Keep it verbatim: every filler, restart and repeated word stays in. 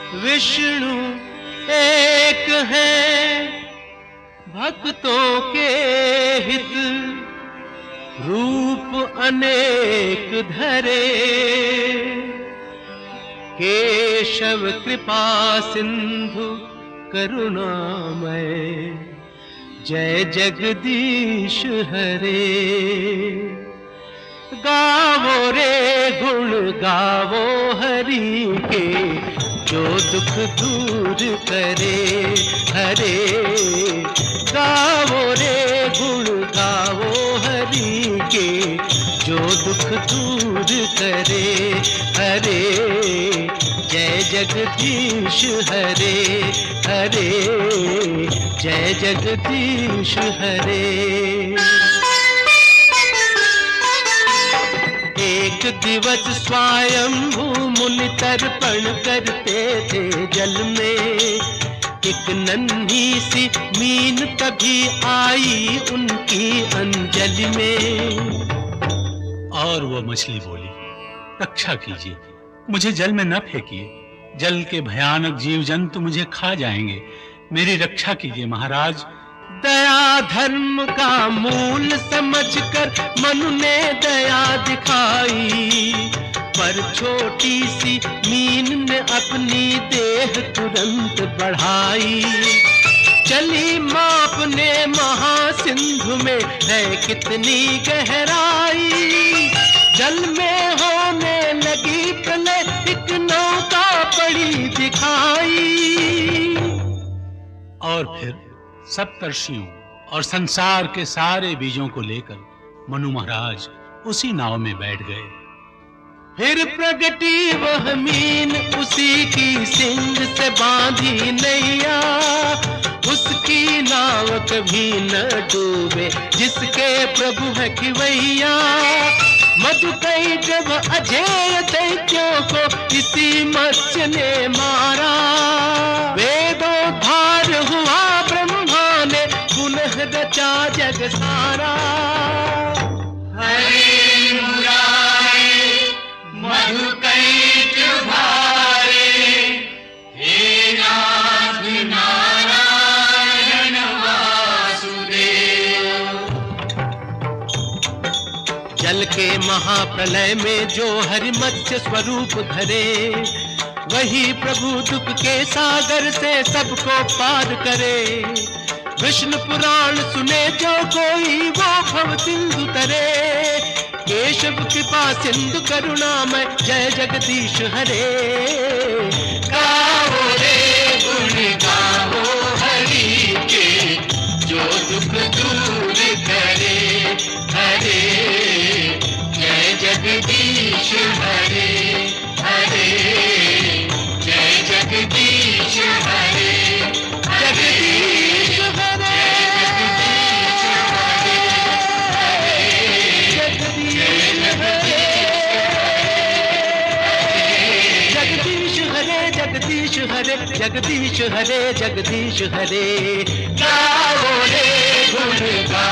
विष्णु एक है, भक्तों के हित रूप अनेक धरे। केशव कृपा सिंधु करुणामय, जय जगदीश हरे। गावो रे गुण गावो हरि के, जो दुख दूर करे हरे। गावो रे गुण गावो हरि के, जो दुख दूर करे हरे। जय जगदीश हरे हरे, जय जगदीश हरे। एक दिवस स्वयंभू मुनि तर्पण करते थे जल में। एक नन्ही सी मीन तभी आई उनकी अंजलि में। और वो मछली बोली, रक्षा कीजिए, मुझे जल में न फेंकिए, जल के भयानक जीव जंतु मुझे खा जाएंगे, मेरी रक्षा कीजिए महाराज। दया धर्म का मूल समझकर मनु ने दया दिखाई, पर छोटी सी मीन ने अपनी देह तुरंत बढ़ाई। चली मापने महासिंधु में है कितनी गहराई। जल में होने लगी प्रलय, एक नौका पड़ी दिखाई। और फिर सप्तर्षियों और संसार के सारे बीजों को लेकर मनु महाराज उसी नाव में बैठ गए। फिर प्रगटी वह मीन, उसी की सिंग से बांधी नैया। उसकी नाव कभी न डूबे, जिसके प्रभु है खिवैया। मधुकई जब अजेय दैत्यों को इसी मत्स्य ने मारा। वेदोद्धार हुआ ब्रह्मा ने, पुनः रचा जग सारा। हरे मुरारे मधुकैट भारे, हे नाथ नारायण वासुदेव। जल के महाप्रलय में जो हरि मत्स्य स्वरूप धरे, वही प्रभु दुख के सागर से सबको पार करे। विष्णु पुराण सुने जो कोई, वो भव सिंधु तरे। केशव कृपा सिंधु करुणामय, जय जगदीश हरे। गाओ रे गुण गाओ हरि के, जो दुख दूर करे हरे। जय जगदीश हरे हरे, जय जगदीश हरे जगदीश हरे जगदीश हरे, जगदीश हरे जगदीश हरे। गाओ रे गुण गाओ